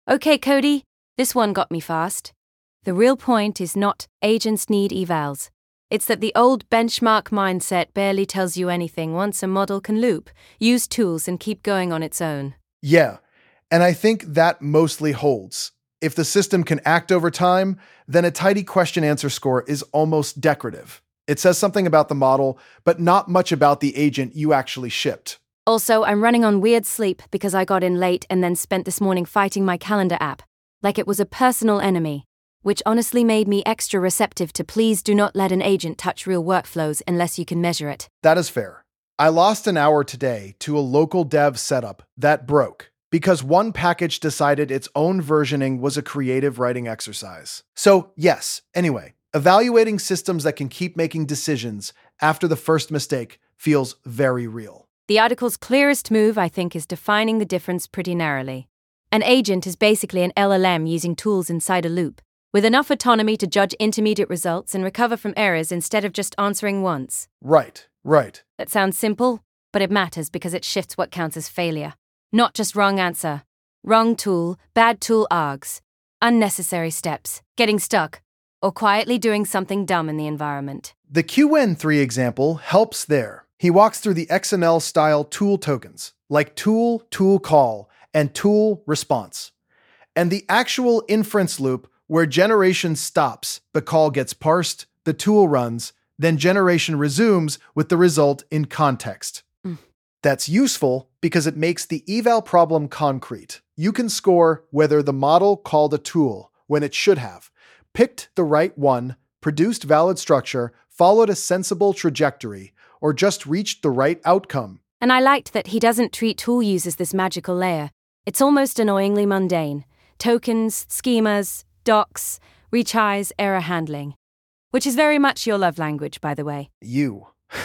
Okay, Cody, this one got me fast. The real point is not agents need evals. It's that the old benchmark mindset barely tells you anything once a model can loop, use tools, and keep going on its own. Yeah, and I think that mostly holds. If the system can act over time, then a tidy question-answer score is almost decorative. It says something about the model, but not much about the agent you actually shipped. Also, I'm running on weird sleep because I got in late and then spent this morning fighting my calendar app, like it was a personal enemy, which honestly made me extra receptive to please do not let an agent touch real workflows unless you can measure it. That is fair. I lost an hour today to a local dev setup that broke because one package decided its own versioning was a creative writing exercise. So yes, anyway, evaluating systems that can keep making decisions after the first mistake feels very real. The article's clearest move, I think, is defining the difference pretty narrowly. An agent is basically an LLM using tools inside a loop, with enough autonomy to judge intermediate results and recover from errors instead of just answering once. Right. That sounds simple, but it matters because it shifts what counts as failure. Not just wrong answer. Wrong tool, bad tool args, unnecessary steps, getting stuck, or quietly doing something dumb in the environment. The QN3 example helps there. He walks through the XML-style tool tokens, like tool, tool call, and tool response. And the actual inference loop where generation stops, the call gets parsed, the tool runs, then generation resumes with the result in context. That's useful because it makes the eval problem concrete. You can score whether the model called a tool when it should have, picked the right one, produced valid structure, followed a sensible trajectory, or just reached the right outcome. And I liked that he doesn't treat tool use as this magical layer. It's almost annoyingly mundane. Tokens, schemas, docs, retries, error handling. Which is very much your love language, by the way. You.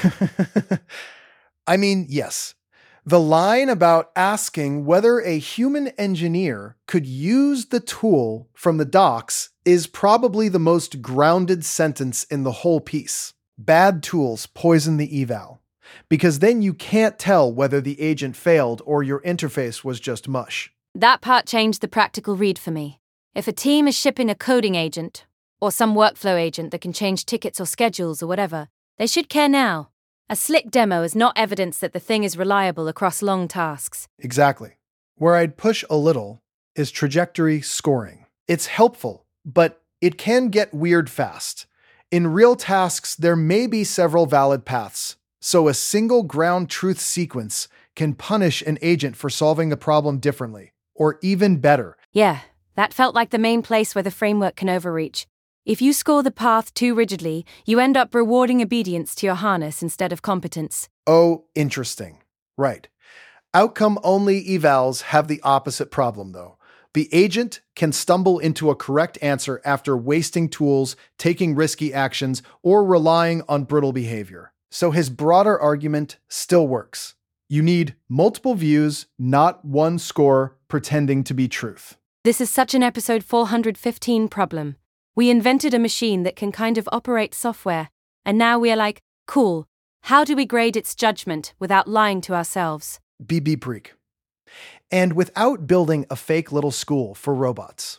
I mean, yes. The line about asking whether a human engineer could use the tool from the docs is probably the most grounded sentence in the whole piece. Bad tools poison the eval, because then you can't tell whether the agent failed or your interface was just mush. That part changed the practical read for me. If a team is shipping a coding agent, or some workflow agent that can change tickets or schedules or whatever, they should care now. A slick demo is not evidence that the thing is reliable across long tasks. Exactly. Where I'd push a little is trajectory scoring. It's helpful, but it can get weird fast. In real tasks, there may be several valid paths, so a single ground truth sequence can punish an agent for solving the problem differently, or even better. Yeah, that felt like the main place where the framework can overreach. If you score the path too rigidly, you end up rewarding obedience to your harness instead of competence. Oh, interesting. Right. Outcome-only evals have the opposite problem, though. The agent can stumble into a correct answer after wasting tools, taking risky actions, or relying on brittle behavior. So his broader argument still works. You need multiple views, not one score pretending to be truth. This is such an episode 415 problem. We invented a machine that can kind of operate software, and now we are like, cool, how do we grade its judgment without lying to ourselves? BB Preek. And without building a fake little school for robots.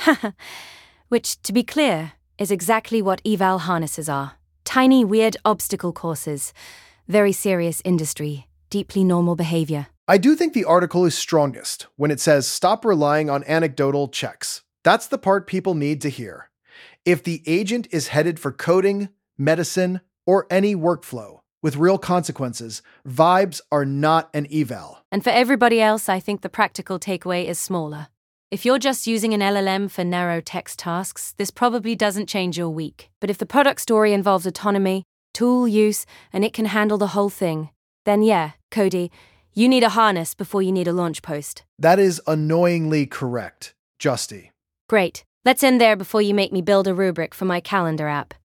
Which, to be clear, is exactly what eval harnesses are. Tiny, weird obstacle courses. Very serious industry. Deeply normal behavior. I do think the article is strongest when it says stop relying on anecdotal checks. That's the part people need to hear. If the agent is headed for coding, medicine, or any workflow with real consequences, vibes are not an eval. And for everybody else, I think the practical takeaway is smaller. If you're just using an LLM for narrow text tasks, this probably doesn't change your week. But if the product story involves autonomy, tool use, and it can handle the whole thing, then yeah, Cody, you need a harness before you need a launch post. That is annoyingly correct, Justy. Great. Let's end there before you make me build a rubric for my calendar app.